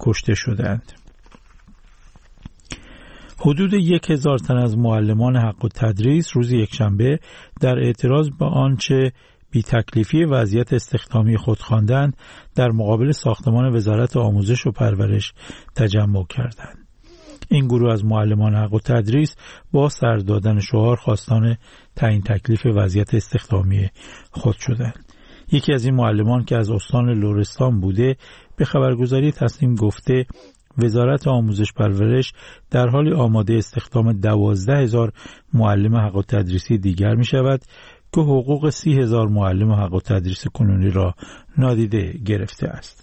کشته شدند. حدود 1000 تن از معلمان حق التدریس روز یکشنبه در اعتراض به آنچه بی تکلیفی وضعیت استخدامی خود خواندند در مقابل ساختمان وزارت آموزش و پرورش تجمع کردند. این گروه از معلمان حق التدریس با سر دادن شعار خواستان تعیین تکلیف وضعیت استخدامی خود شدند. یکی از این معلمان که از استان لرستان بوده به خبرگزاری تصنیم گفته وزارت آموزش پرورش در حال آماده استخدام 12,000 معلم حق التدریسی دیگر می شود که حقوق 30,000 معلم حق التدریس کنونی را نادیده گرفته است.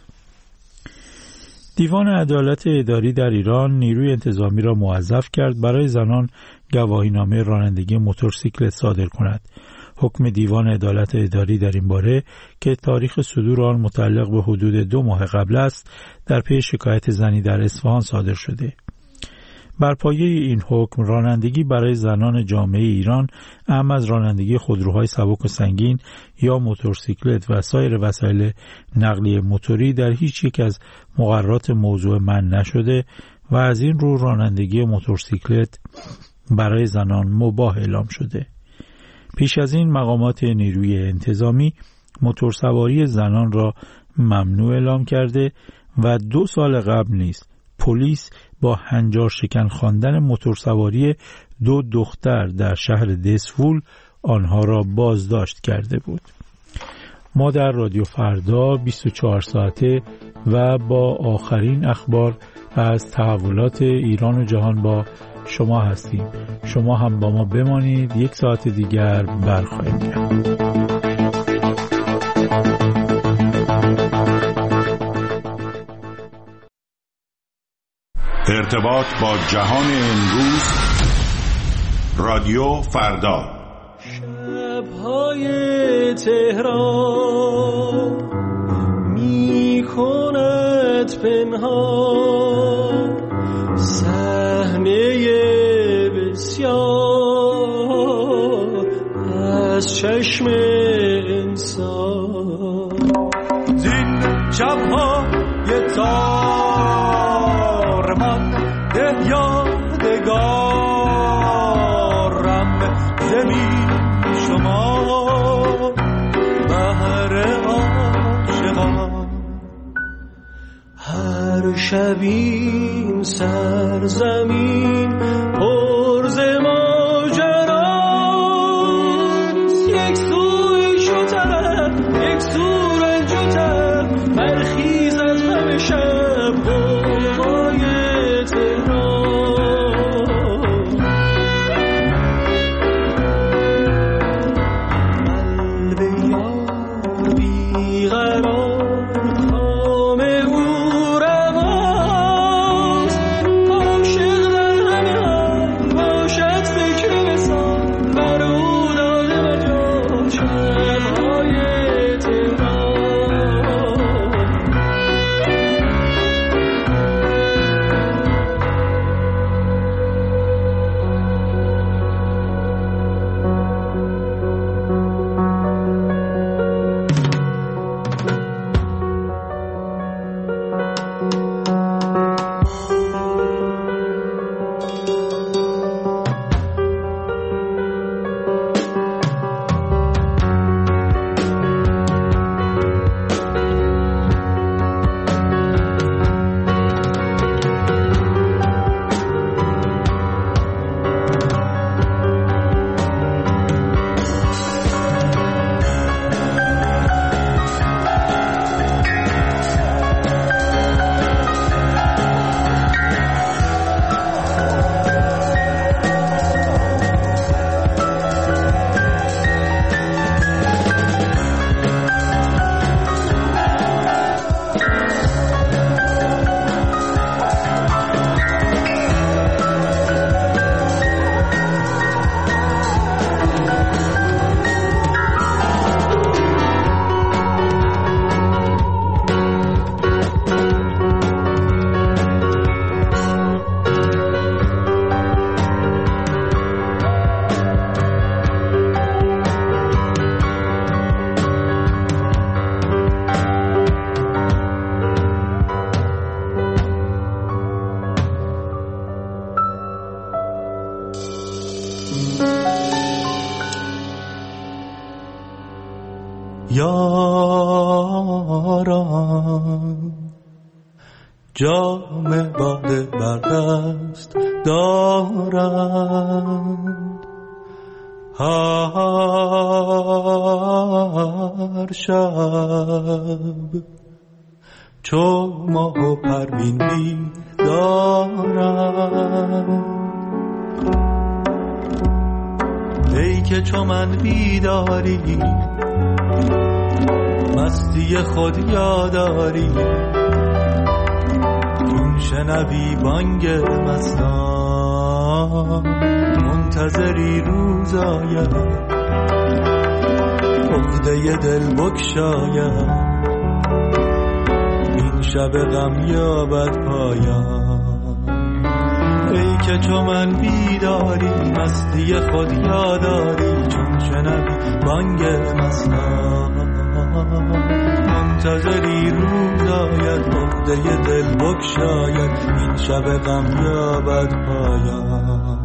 دیوان عدالت اداری در ایران نیروی انتظامی را موظف کرد برای زنان گواهینامه رانندگی موتورسیکلت صادر کند. حکم دیوان عدالت اداری در این باره که تاریخ صدور آن متعلق به حدود 2 ماه قبل است در پی شکایت زنی در اصفهان صادر شده. بر پایه این حکم رانندگی برای زنان جامعه ایران اعم از رانندگی خودروهای سبک و سنگین یا موتورسیکلت و سایر وسایل نقلیه موتوری در هیچ یک از مقررات موضوع منع نشده و از این رو رانندگی موتورسیکلت برای زنان مباح اعلام شده. پیش از این مقامات نیروی انتظامی موتورسواری زنان را ممنوع اعلام کرده و 2 سال قبل نیز پلیس با هنجار شکن خواندن موتورسواری 2 دختر در شهر دسفول آنها را بازداشت کرده بود. ما در رادیو فردا 24 ساعته و با آخرین اخبار از تحولات ایران و جهان با شما هستیم. شما هم با ما بمانید، 1 ساعت دیگر برخواهیم گرد. ارتباط با جهان امروز رادیو فردا. شب‌های تهران می‌کند پنهان صحنه بسیار از چشم انسان. زین شب‌های تار من ده یادگارم زمین شما بهر عاشقان. هر شبین سرزمین پر ز ماجراست، یک سوی شوتر یک سو رنجوتر برخیز از همه شب غوغای تهران. قلب یار بیقرار کام او رواست، عاشق در همه حال باشد یاران جام باده بر دست دارند هر شب چو ماه و پروین بیدارند ای که چو من بیداری مستی خود یاداری چون شنوی بانگ مستان منتظری روز آید عقده دل بگشاید این شب غم یابد پایان ای که چو من بیداری مستی خود یاداری چون شنوی بانگ مستان منتظری روز آید عقده دل بگشاید این شب غم یابد پایان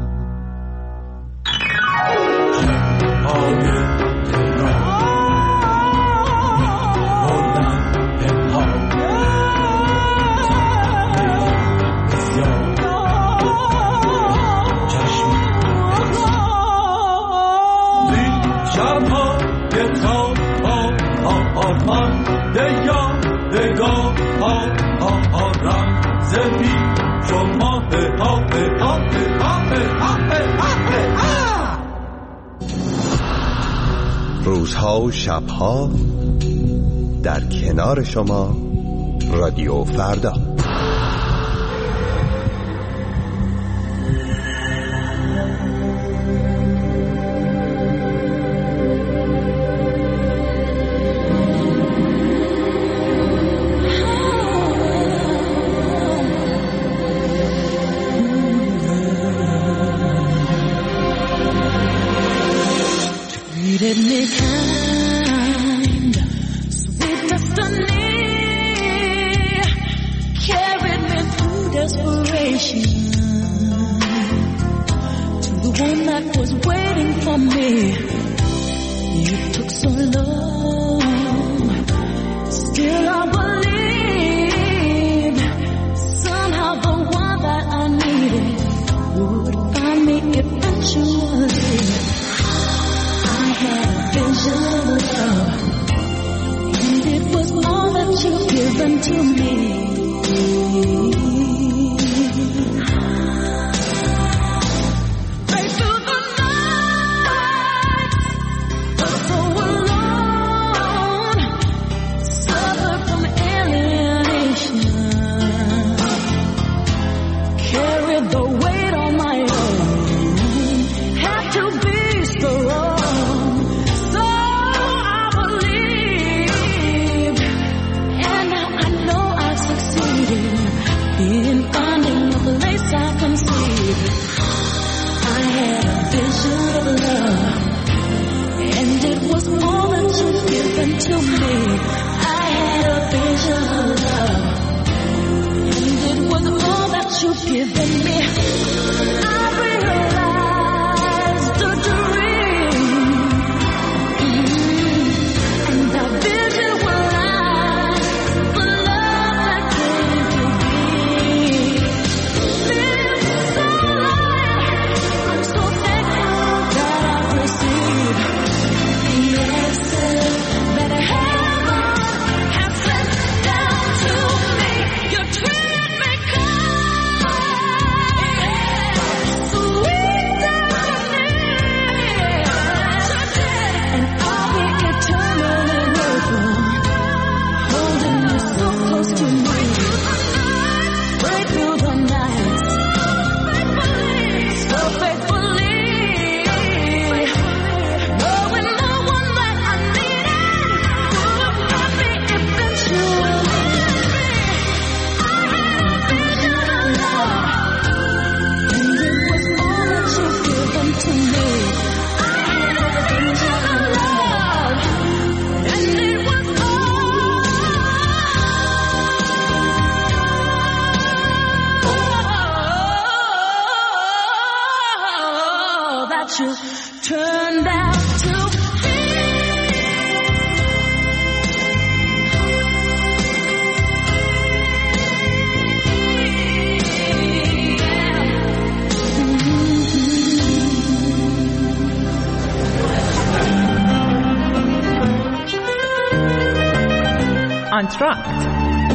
روزها و شبها در کنار شما رادیو فردا. Turned out to be آنتراکت.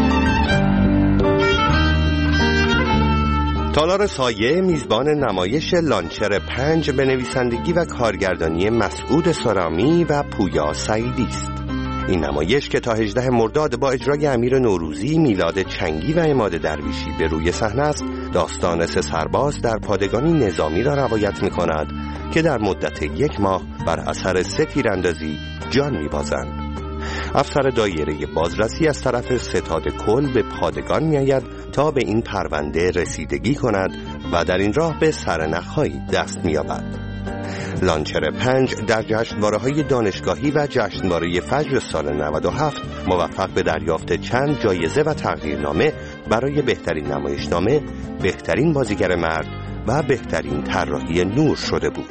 تالار سایه میزبان نمایش لانچر 5 به نویسندگی و کارگردانی مسعود سرامی و پویا سعیدی است. این نمایش که تا 18 مرداد با اجرای امیر نوروزی، میلاد چنگی و عماد درویشی به روی صحنه است، داستان 3 سرباز در پادگانی نظامی را روایت می‌کند که در مدت 1 ماه بر اثر 3 تیراندازی جان می‌بازند. افسر دایره بازرسی از طرف ستاد کل به پادگان می‌آید تا به این پرونده رسیدگی کند و در این راه به سرنخ‌هایی دست می‌یابد. لانچر 5 در جشنواره‌های دانشگاهی و جشنواره فجر سال 97 موفق به دریافت چند جایزه و تقدیرنامه برای بهترین نمایشنامه، بهترین بازیگر مرد و بهترین طراحی نور شده بود.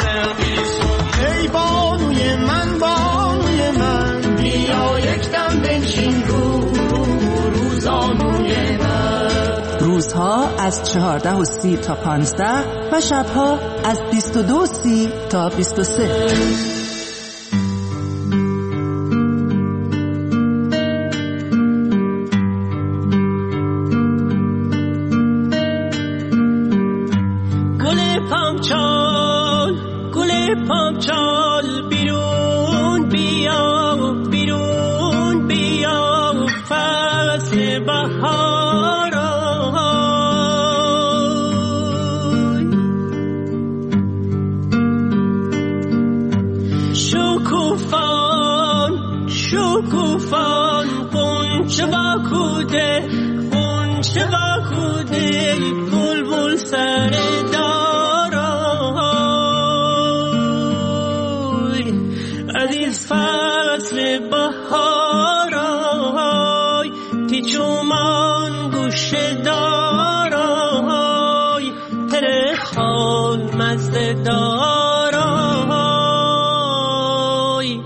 ای بانوی من بیا یک دم روزها از 14:30 تا 15 و شبها از 22:30 تا 23. پامچال بیرون بیا، بیرون بیا، فصل بهار شکوفان شکوفان قنچه باکوده، قنچه باکوده، بلبل سر فصل بهارای تی چومان گوشه دارای تره خال مزده دارای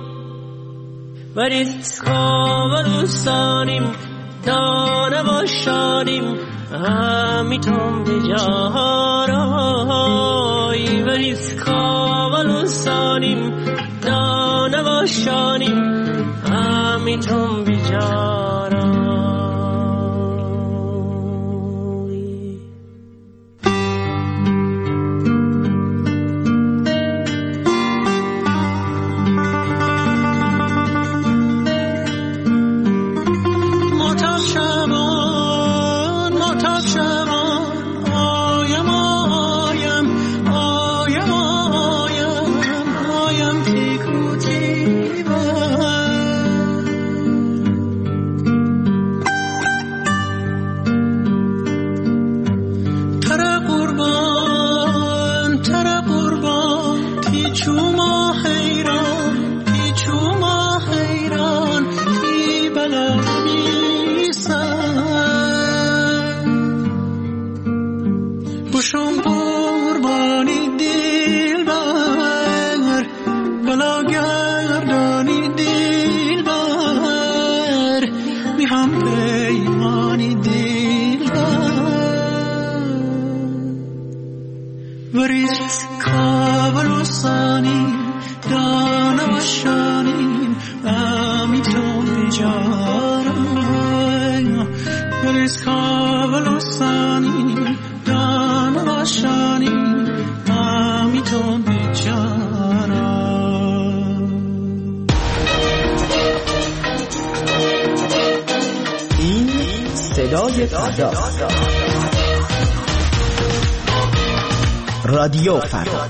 وریز خواب دوستانیم دانه باشانیم همیتون بجارای وریز خواب دوستانیم دانه باشانیم همیتون بیچارم. رادیو فردا.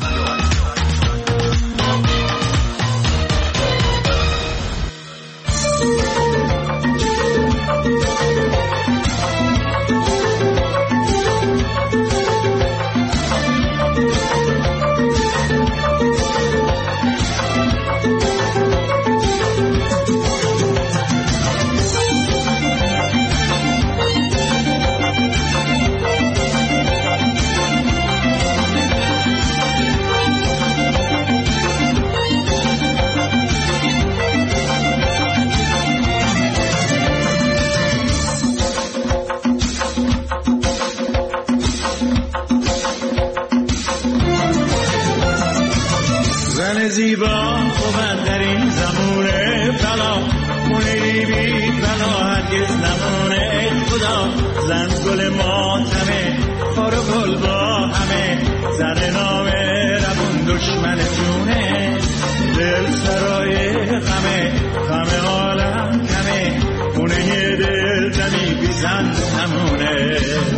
زیبا خوبن در این زمونه فلا مونی بی فلا هرگز نمونه خدا زن گل ماتمه خار گل با همه زن نامه ربون دشمن جونه دل سرای غمه غم عالم کمه خونه یه دل زنی بی زن همونه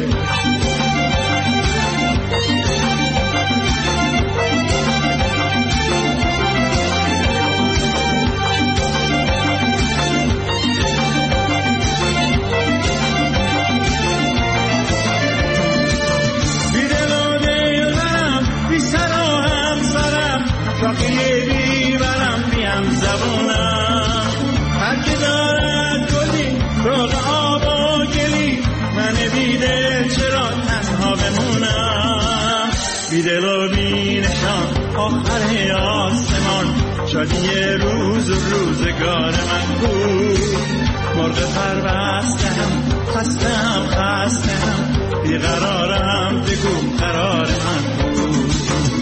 باقی بیبرم بیم زبونم هر که دارد گلی روغ آب و گلی من بیدل چرا تنها بمونم بیدل و بینشان آخر آسمان شادی روز و روزگار من بود مرغ پربستم خستم بیقرارم بگو قرار من بود.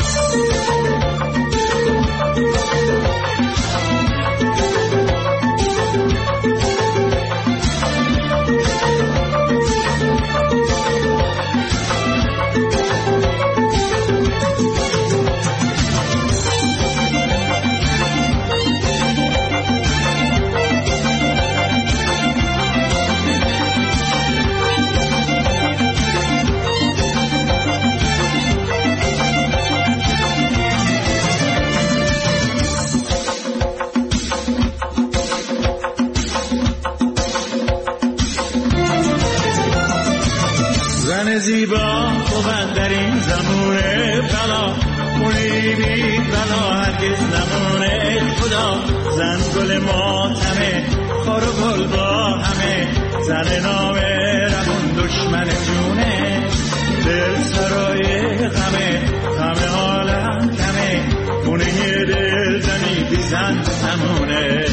زیبا بود در این زمونه بلا خونی بی بلا هرگز نمونه. خدا زن گل ماتمه خار و گل با همه، زن نامه روون دشمن جونه. دل سرای غمه غم عالم کمه، خونه دل زنی بی زن نمونه.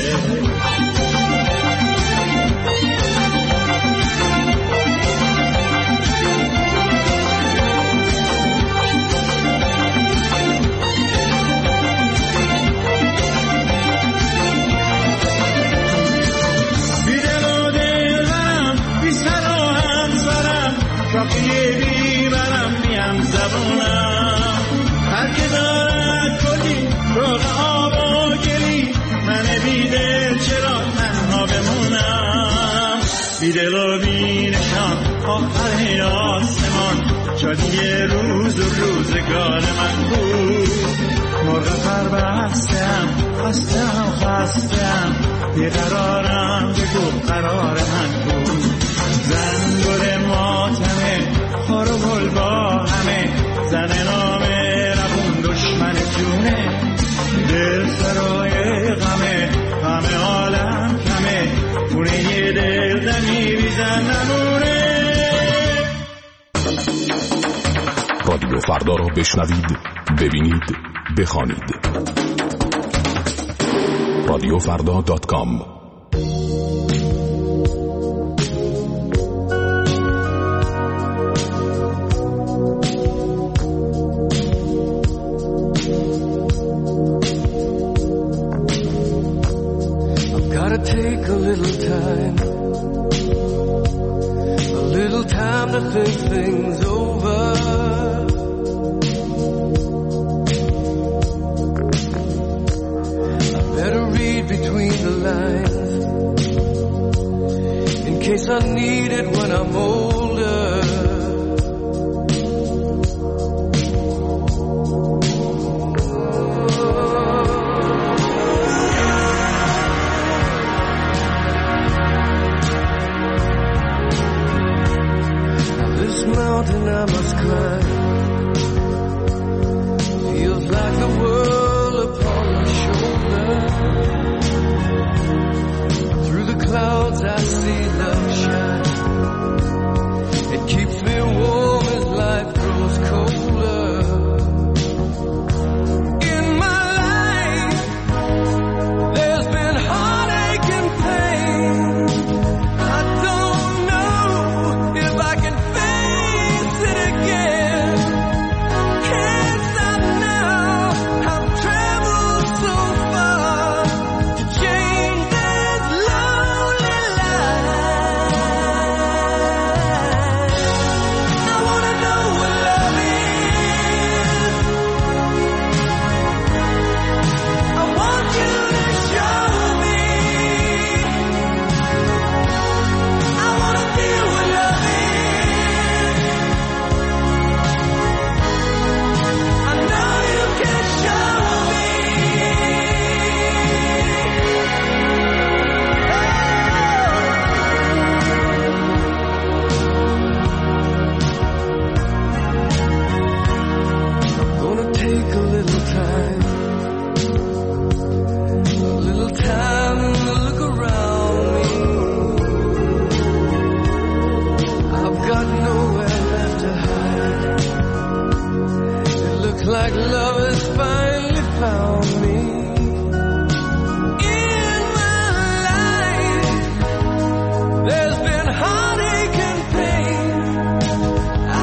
شاقیه بیبرم میم زبونم، هر که دارد کلی روغ آب و گلی، من بیدل چرا تنها بمونم. بیدل و بینشان آخر آسمان، شادی روز و روزگار من بود. مرغ پر بستم خستم بیقرارم بگو قرار من بود. زن گل ماتمه خار و گل با همه، زن نامه روون دشمن جونه. دل سرای غمه غم عالم کمه، خونه دل زنی بی زن نمونه. رادیو فردا را بشنوید، ببینید، بخوانید. radiofrda.com. Take a little time to think things over. I better read between the lines in case I need it when I'm older. I must climb, feels like the world upon my shoulder. Through the clouds I see love shine, it keeps me warm as life grows colder. In my life there's been heartache and pain. I don't know if I can like love has finally found me. In my life there's been heartache and pain.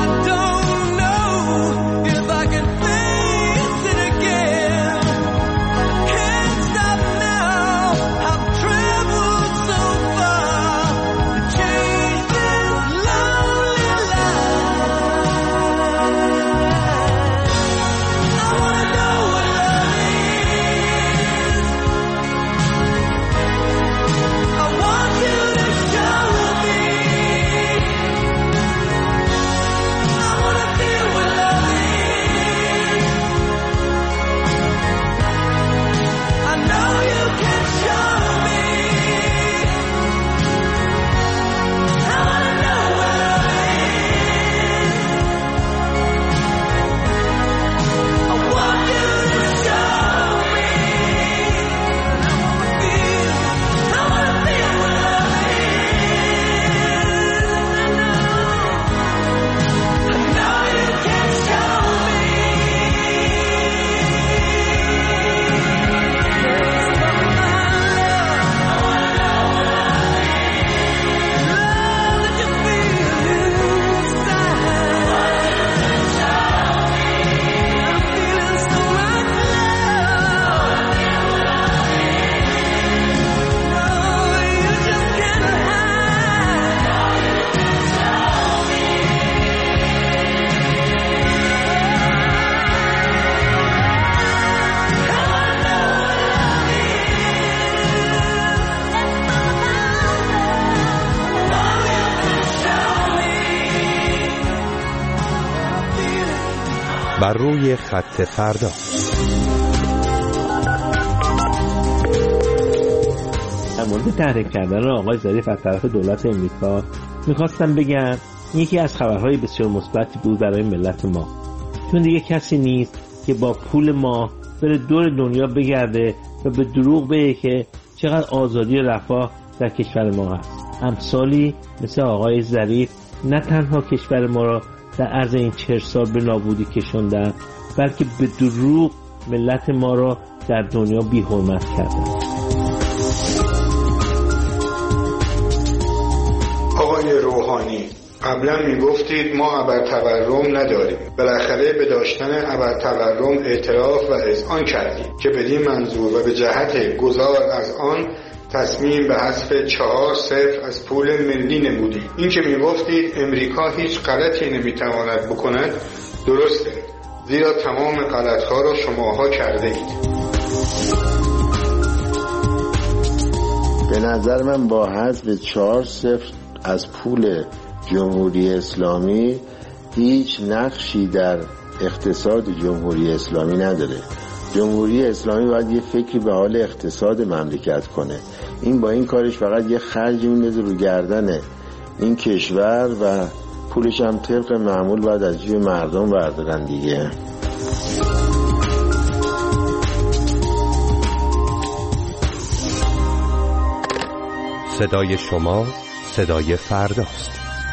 بر روی خط فردا. در مورد تحریک کردن آقای ظریف از طرف دولت امریکا میخواستم بگم یکی از خبرهای بسیار مثبتی بود برای ملت ما، چون دیگه کسی نیست که با پول ما بره دور دنیا بگرده و به دروغ بگه که چقدر آزادی و رفاه در کشور ما هست. امثالی مثل آقای ظریف نه تنها کشور ما را در عرض این 40 سال به نابودی کشوندن، بلکه به دروغ ملت ما را در دنیا بی حرمت کردن. آقای روحانی، قبلا میگفتید ما ابرتورم نداریم. بالاخره به داشتن ابرتورم اعتراف و اذعان کردید که بدین منظور و به جهت گذار از آن تصمیم به حذف 4-0 از پول ملی نمودید. این که میگفتید امریکا هیچ غلطی نمیتواند بکند درسته، زیرا تمام غلطها را شماها کرده اید. به نظر من با حذف 4-0 از پول جمهوری اسلامی هیچ نقشی در اقتصاد جمهوری اسلامی نداره. جمهوری اسلامی باید یه فکری به حال اقتصاد مملکت کنه. این با این کارش فقط یه خرج میندازه رو گردن این کشور و پولش هم طبق معمول باید از جیب مردم بردارن دیگه. صدای شما صدای فرداست.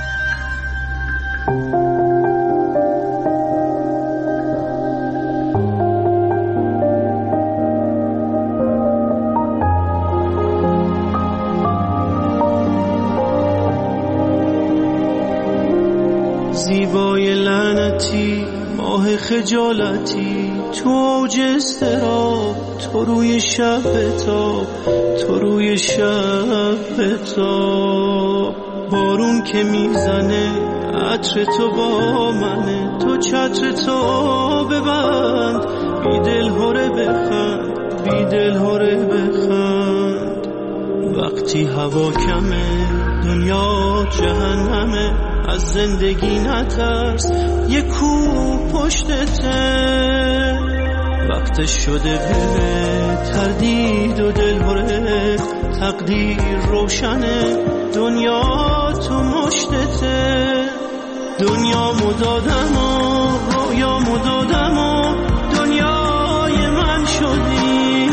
زیبای لعنتی، ماه خجالتی، تو اوج اضطراب، تو روی شب بتاب، تو روی شب بتاب. بارون که میزنه عطر تو با منه، تو چتر تو ببند، بی دل هره بخند، بی دل هره بخند. وقتی هوا کمه دنیا جهنمه، از زندگی نترس یک کو پشتته. وقت شده بره تردید و دل هره، تقدیر روشنه دنیا تو مشتته. دنیا مدادم و رویا مدادم و دنیای من شدی،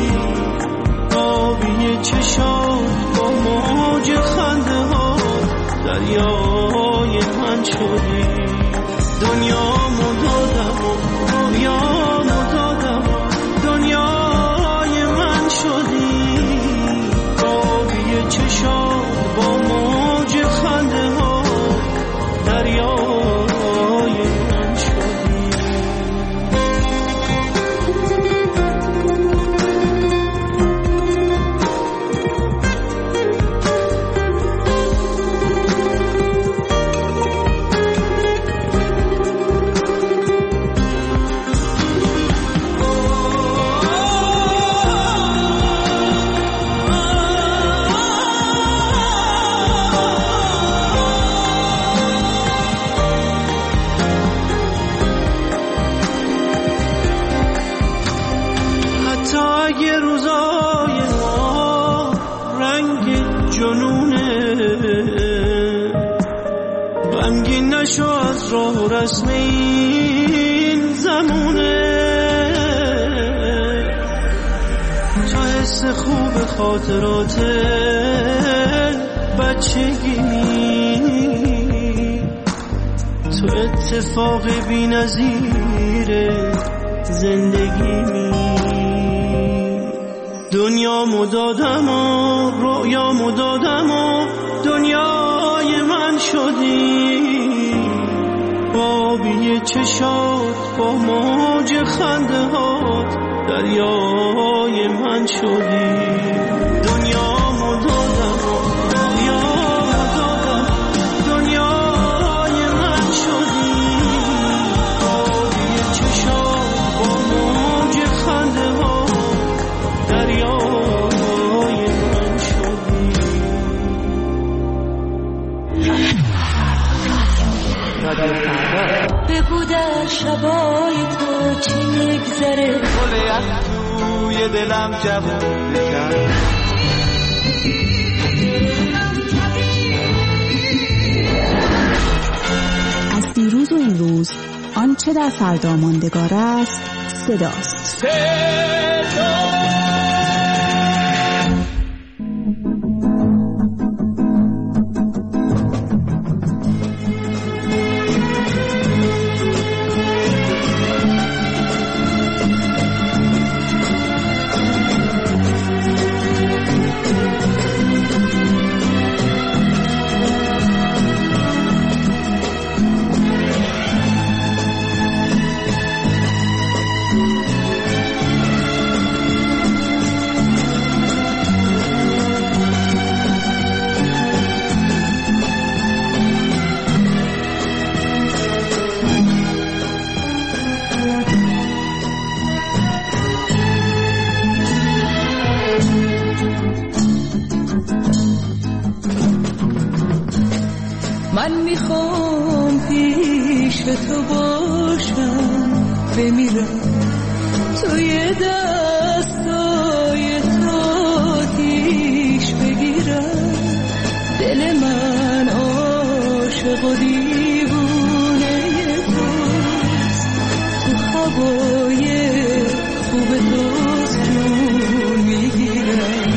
آبی چشات با موج خنده ها دریای من شدی. دنیا مدادم و رویا مدادم و دنیای من شدی، آبی چشات با موج خنده ها دریای من شدی. نشو از راه و رسم این زمونه، تو حس خوب خاطرات بچگی، تو اتفاق بی نظیر زندگی. دنیا مدادم و رویا مدادم و دنیای من شدی، آبی چشات با موج خنده هات دریای من شدی. دنیا مدادم و رویا مدادم دنیای من شدی، آبی چشات با موج خنده هات دریای من شدی. بگو در شبای تو چی میگذره، گل یخ توی دلم جوون بکن. از دیروز و امروز آنچه در فردا ماندگار است صداست. من میخوام پیش تو باشم، بمیرم توی دستای تو آتیش بگیرم. دل من عاشق و دیوونه توست، تو هوای خوب توست جون میگیرم.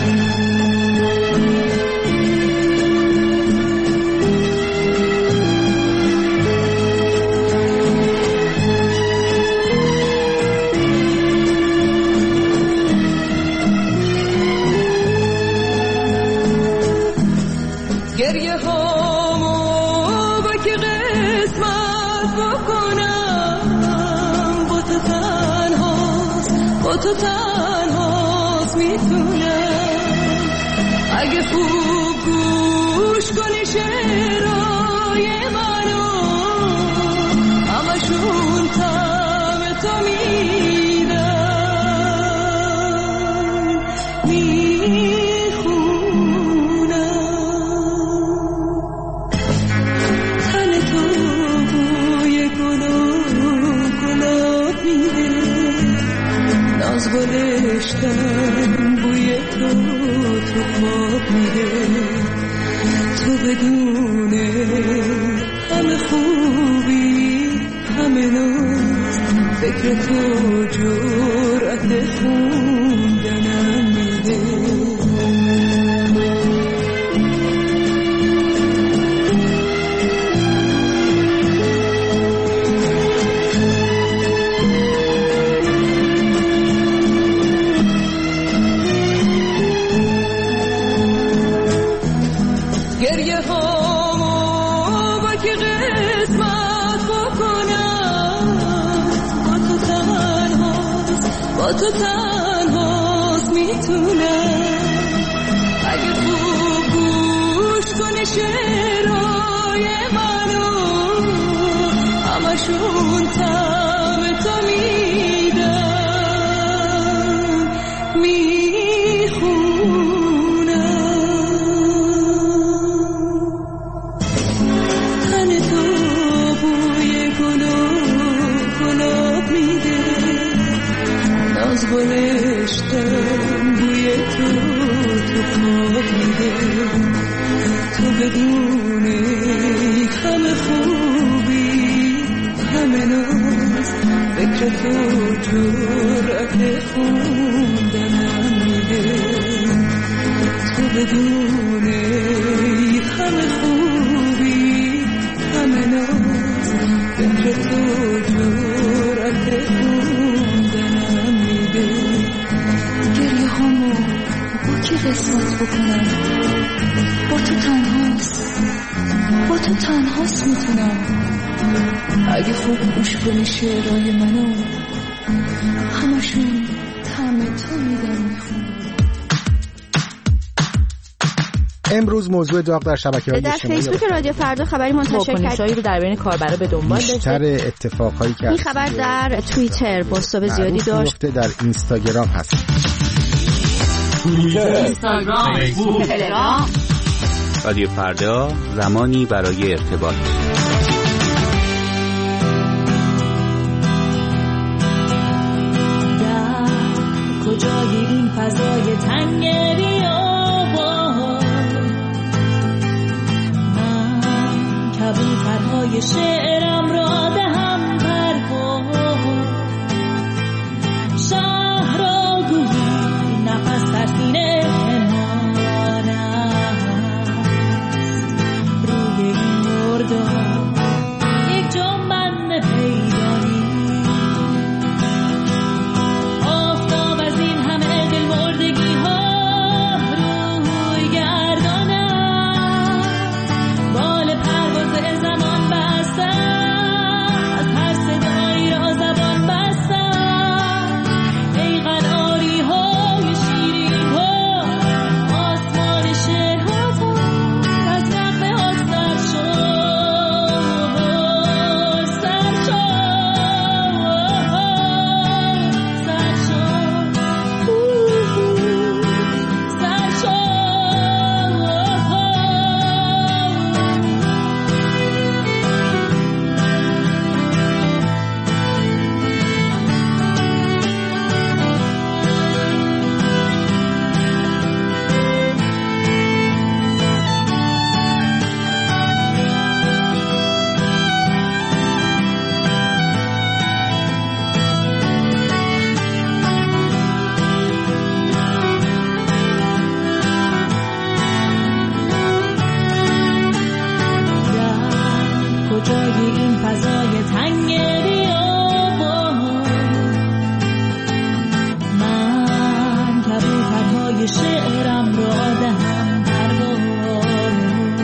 گریه هامو با که قسمت بکنم، با تو تنهاست میتونم. اگه خوب گوش کنی شعرهای منو، همشون طعم تو گلشتم بوی تو خواب میده. تو بدون همه خوبی همه ناز، فکر تو جرأت خوندنم میده. گریه هامو با که قسمت بکنم، با تو تنهاست میتونم. اگه خوب گوش کنی شعرهای منو، همشون طعم تو میدن از گلشتم بوی تو خواب میده. تو بدون همه خوبی همه ناز، فکر تو جرأت خوندنم میده. تو بدون همه خوبی همه ناز، فکر تو جرأت خوندنم میده. گریه هامو با کی قسمت بکنم، با تو تنهاست میتونم. اگه خوب گوش کنی شعرهای منو، همشون طعم تو میدن میخونم. امروز موضوع داغ در شبکه‌های اجتماعی در فیسبوک رادیو فردا خبری منتشر کرد رو در بین کاربرا به دنبال داشت. بیشتر اتفاقایی که این خبر در توییتر بازتاب زیادی داشت. در اینستاگرام هست. اینستاگرام، فیسبوک، تلگرام. رادیو فردا، زمانی برای ارتباط. کجای این فضای تنگ بیابان من کبوترهای شعرم را دهم پرواز شهر را گویی نفس در سینه پنهان است روی این مردان یک جنبند پیدا نیست آفتاب از این همه دل مردگی ها روی گردانم بال پرواز زمان بستم از هر صدایی را زبان بستم ای قناری های شیرین ها آسمان شهرها از نغمه ها سر شد سر کجای این فضای تنگ بیابان من کبوترهای شعرم را دهم پرواز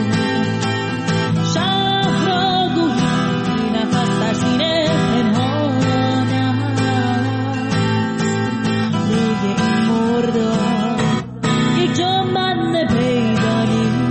شهر را گویی نفس در سینه پنهان است روی این مردان یک جنبند پیدا نیست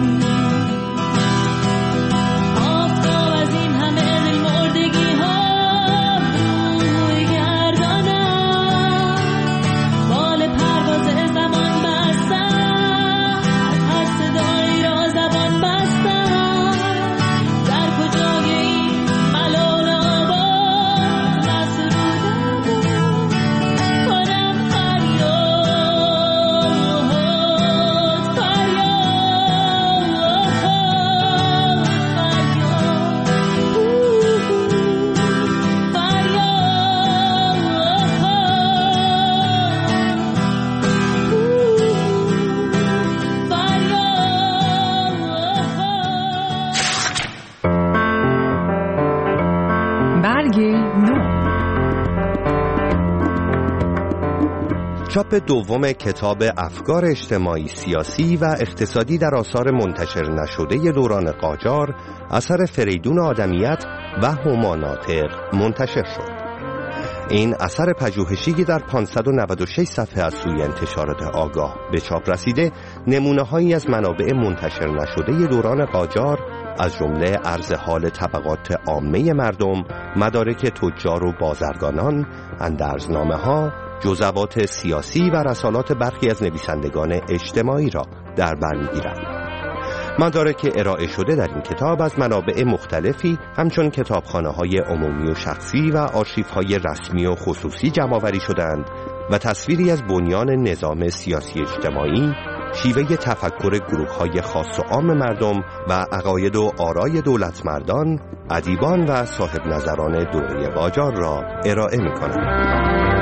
چاپ دوم کتاب افکار اجتماعی، سیاسی و اقتصادی در آثار منتشر نشده دوران قاجار اثر فریدون آدمیت و هما ناطق منتشر شد. این اثر پژوهشی در 596 صفحه از سوی انتشارات آگاه به چاپ رسیده نمونه‌هایی از منابع منتشر نشده دوران قاجار از جمله عرض حال طبقات عامه مردم، مدارک تجار و بازرگانان، اندرزنامه‌ها، جزوات سیاسی و رسالات برخی از نویسندگان اجتماعی را در بر می‌گیرد. مدارک ارائه شده در این کتاب از منابع مختلفی همچون کتابخانه‌های عمومی و شخصی و آرشیف‌های رسمی و خصوصی جمع‌آوری شدند و تصویری از بنیان نظام سیاسی اجتماعی، شیوه تفکر گروه‌های خاص و عام مردم و عقاید و آرای دولتمردان، ادیبان و صاحب نظران دوره قاجار را ارائه می‌کنند.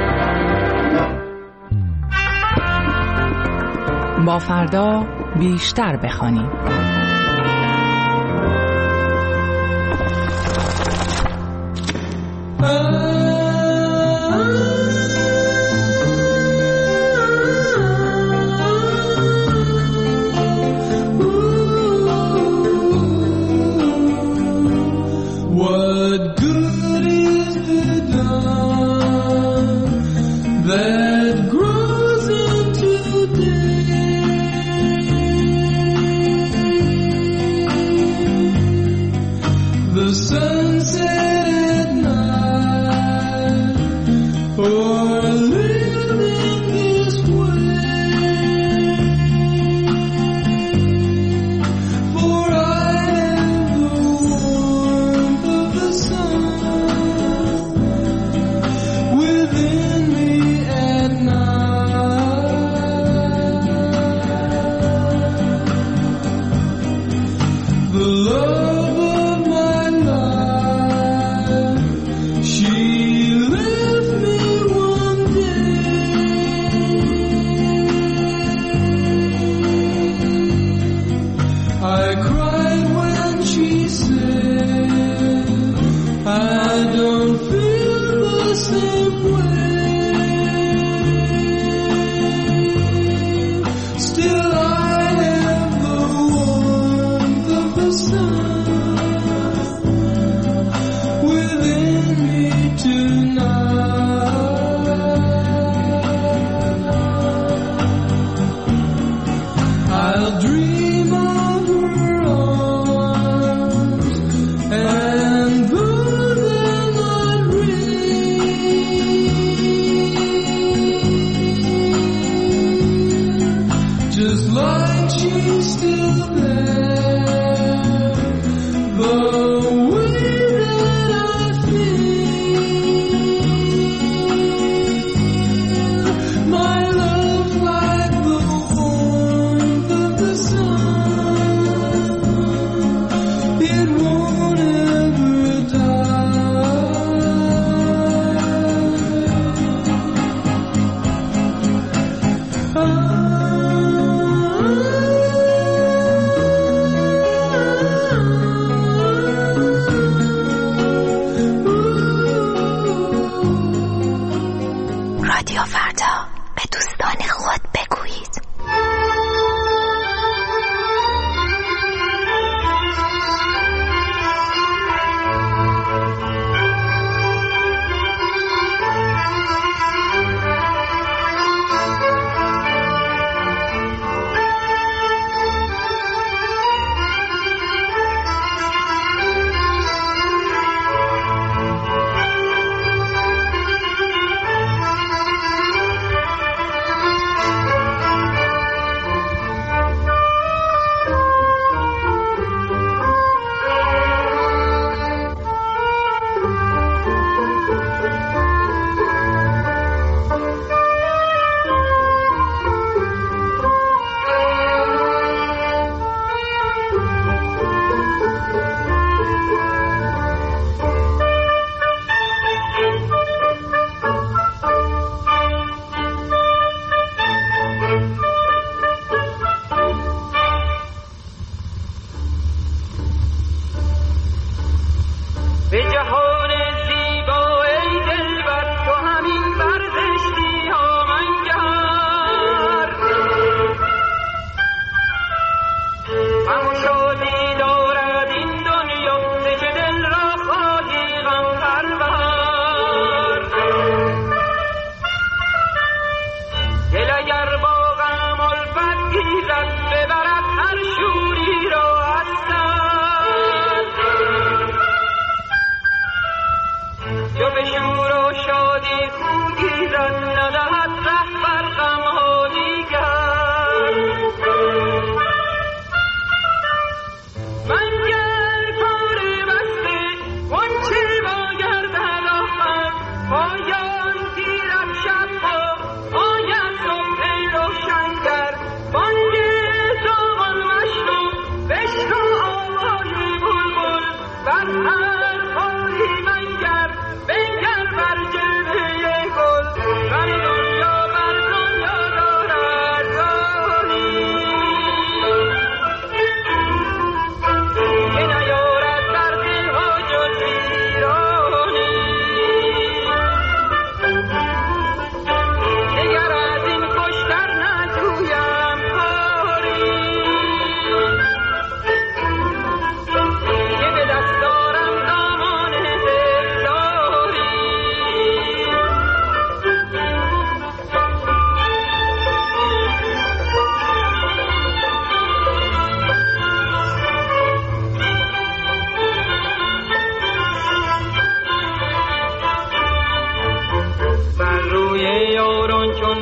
با فردا بیشتر بخوانیم.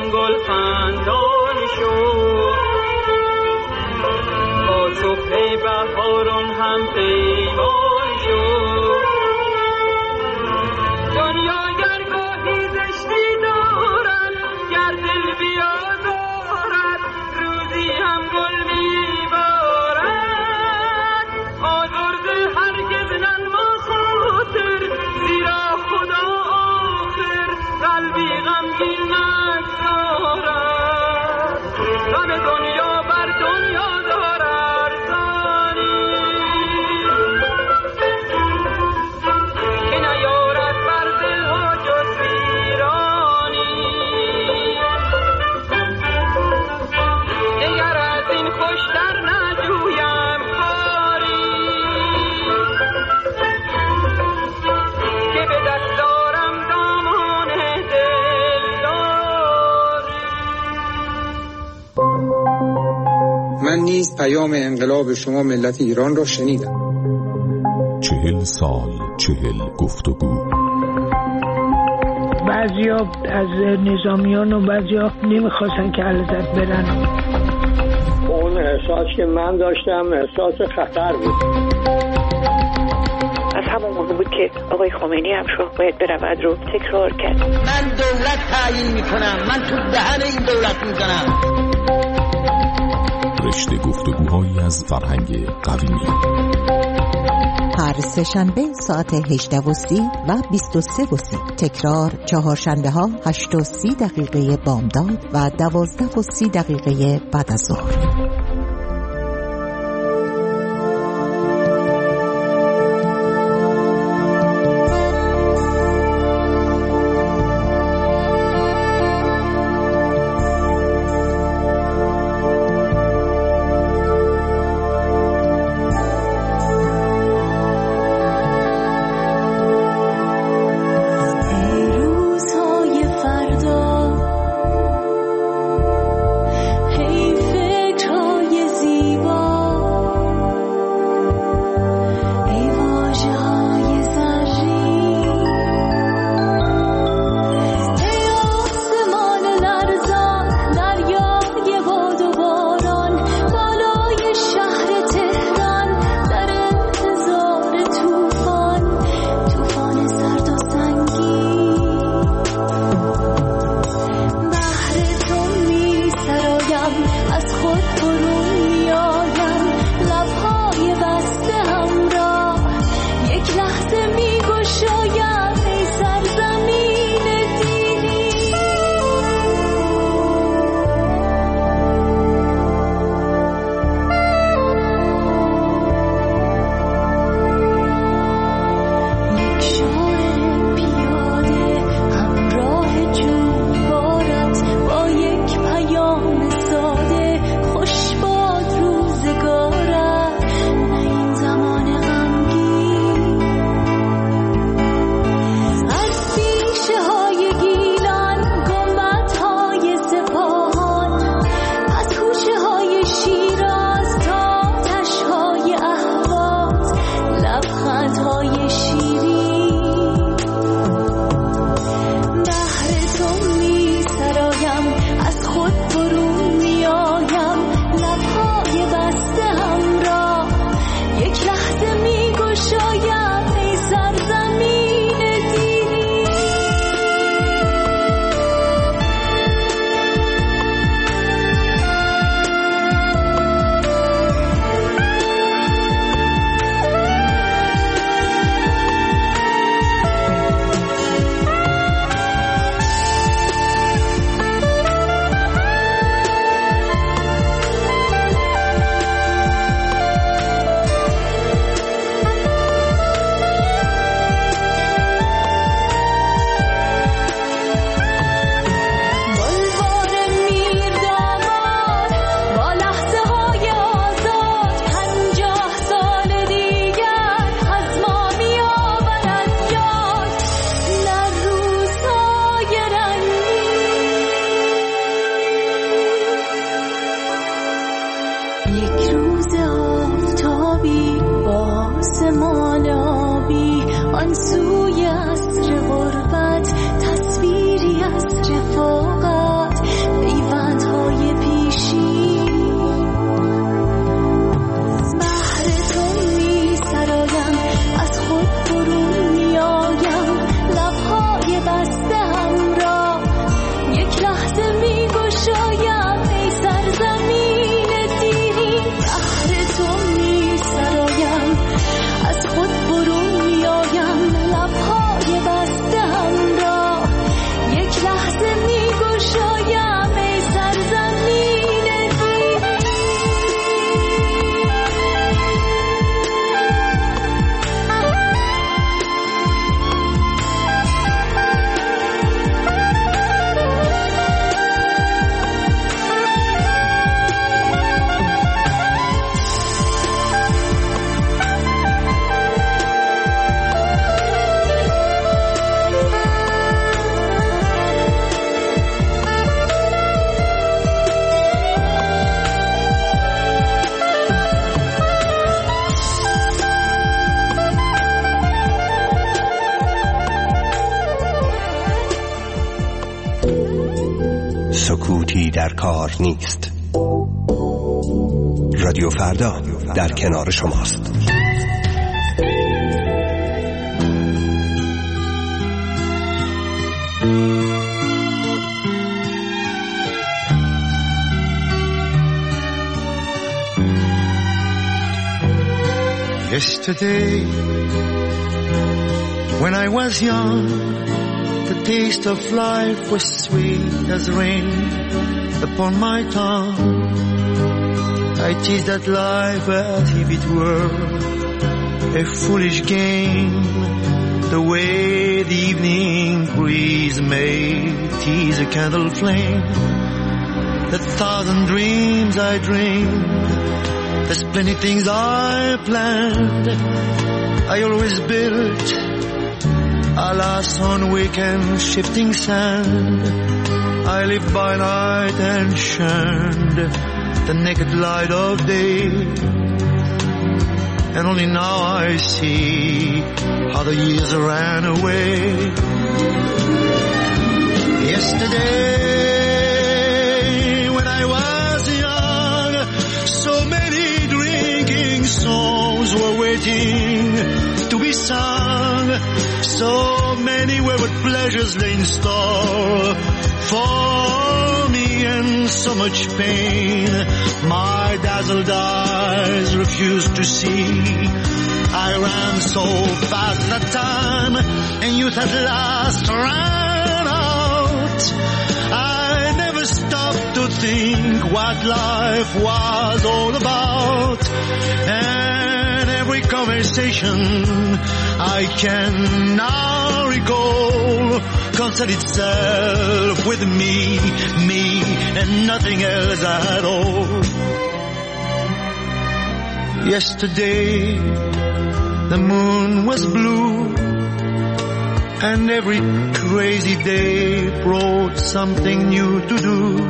گل خندان شد با صبح بهاران هم پیمان شد دنیا گرگاهی زشتی دارد گر دل بیازارد روزی هم گل میبارد آزرده هرگز ننما خاطر زیرا خدا آخر قلبی غمگین نگذارد غم دنیا بر دنیا دارد ارزانی که نیارد بر دلها جز ویرانی دیگر از این خوشتر نجویم کاری که به دست دارم دامان دلداری. من نیز پیام انقلاب شما ملت ایران را شنیدم. 40 سال 40 گفتگو. بعضیا از نظامیان و بعضیا نمیخواستن که علازت برن. اون احساس که من داشتم احساس خطر بود. از همون موقع بود که آقای خمینی هم شو باید برود رو تکرار کرد. من دولت تعیین میکنم، من تو دهن این دولت میزنم. رشته گفتگوهایی از فرهنگ قومی. هر سه‌شنبه ساعت 18:30 و 23:30. تکرار چهارشنبه ها 8:30 بامداد و 12:30 بعد از ظهر. hey, سکوتی در کار نیست. رادیو فردا در کنار شماست. Yesterday, when I was young, the taste of life was sweet as rain upon my tongue. I teased at life as if it were a foolish game, the way the evening breeze may tease a candle flame. The thousand dreams I dreamed, there's plenty things I planned, I always built, alas, on weekend shifting sand. I lived by night and shunned the naked light of day, and only now I see how the years ran away. Yesterday, when I was young, so many drinking songs were waiting to be sung. So many wayward pleasures lay in store for me, and so much pain my dazzled eyes refused to see. I ran so fast that time, and youth at last ran out. I never stopped to think what life was all about, and every conversation I can now recall concerned itself with me, and nothing else at all. Yesterday, the moon was blue, and every crazy day brought something new to do.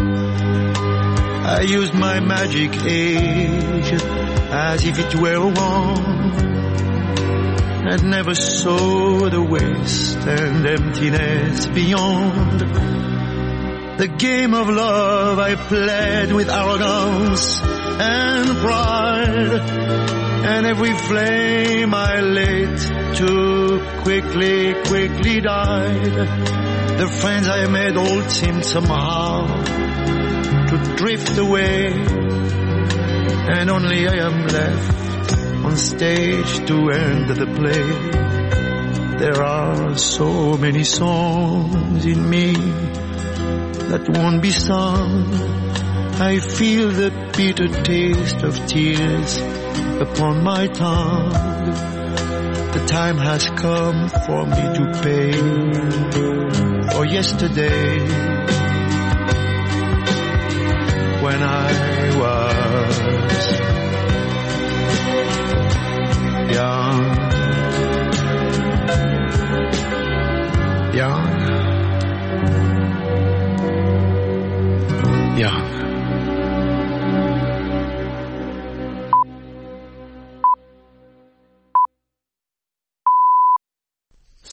I used my magic age as if it were a wand, and never saw the waste and emptiness beyond. The game of love I played with arrogance and pride, and every flame I lit too quickly died. The friends I made all seemed somehow to drift away, and only I am left on stage to end the play. There are so many songs in me that won't be sung. I feel the bitter taste of tears upon my tongue. The time has come for me to pay for yesterday, when I was young.